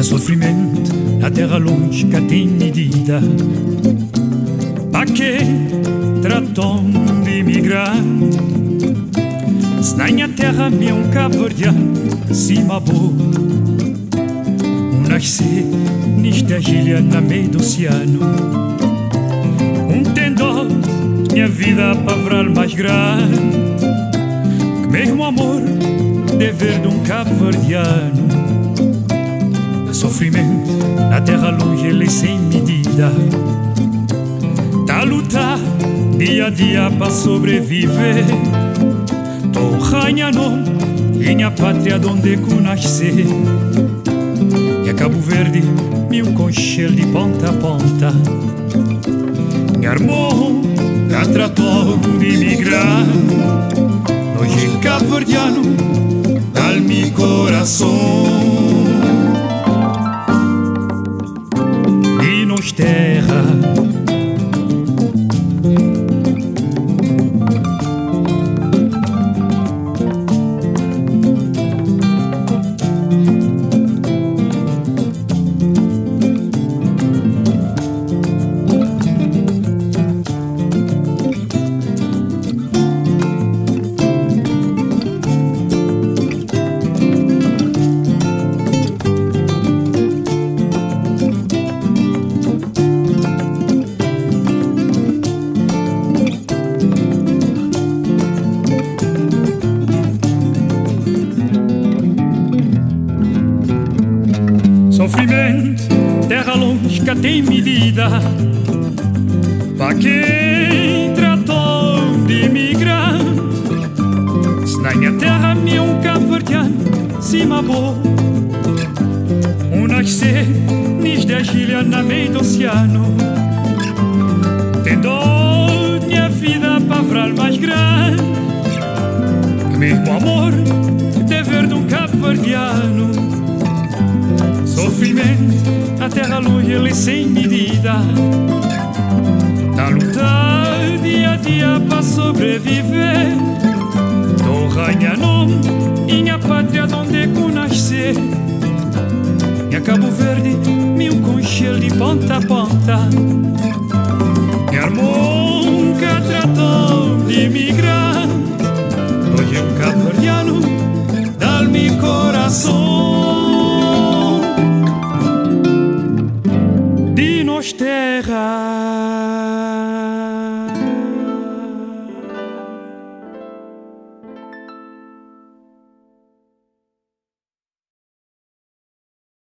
sofrimento na terra longe que tem medida. Para quem tratou de emigrar, se na minha terra me um cabo-verdiano, cima boa, nascer nesta ilha na meio do oceano. Tem dó, minha vida para ver mais grande que mesmo amor dever de um cabo-verdiano. Sofrimento na terra longe ele sem medida, tá a lutar dia a dia para sobreviver. Tô ranhando minha pátria onde eu nasci, e a Cabo Verde meu conchel de ponta a ponta. Minha irmã já tratou de emigrar, hoje cabo-verdiano dá meu coração. E nos terra sofrimento, terra longe que tem medida. Para quem tratou de emigrar, se na minha terra me um cabo-verdiano, cima boa, nascer nesta ilha na meio do oceano. Tem dó minha vida para ver mais grande que mesmo amor dever de um cabo-verdiano. Sofrimento, a terra longe ele sem medida, tá a lutar dia a dia para sobreviver. Tô ranhando minha pátria onde eu nasci, e a Cabo Verde meu conchel de ponta a ponta. Minha irmã que tratou de emigrar, hoje um cabo-verdiano dá-me coração.